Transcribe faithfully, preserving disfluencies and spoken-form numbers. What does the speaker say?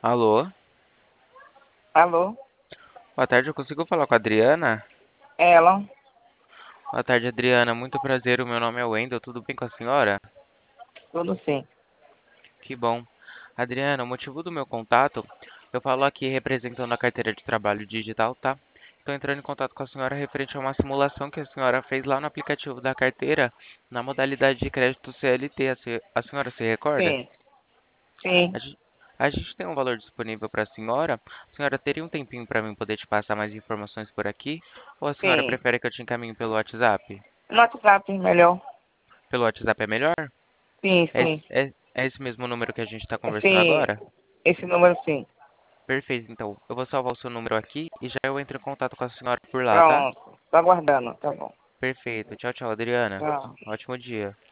Alô? Alô? Boa tarde, eu consigo falar com a Adriana? Ela? Boa tarde, Adriana. Muito prazer, o meu nome é Wendel. Tudo bem com a senhora? Tudo sim. Que bom. Adriana, o motivo do meu contato, eu falo aqui representando a carteira de trabalho digital, tá? Estou entrando em contato com a senhora referente a uma simulação que a senhora fez lá no aplicativo da carteira, na modalidade de crédito C L T. A, se- a senhora se recorda? Sim, sim, A gente, a gente tem um valor disponível para a senhora. A senhora teria um tempinho para mim poder te passar mais informações por aqui? Ou a senhora sim. prefere que eu te encaminhe pelo WhatsApp? No WhatsApp, melhor. Pelo WhatsApp é melhor? Sim, É, esse- sim. é, é esse mesmo número que a gente está conversando Sim, agora? esse número sim. Perfeito, então. Eu vou salvar o seu número aqui e já eu entro em contato com a senhora por lá, tá? Pronto. Tô aguardando, tá bom. Perfeito. Tchau, tchau, Adriana. Tchau. Ótimo dia.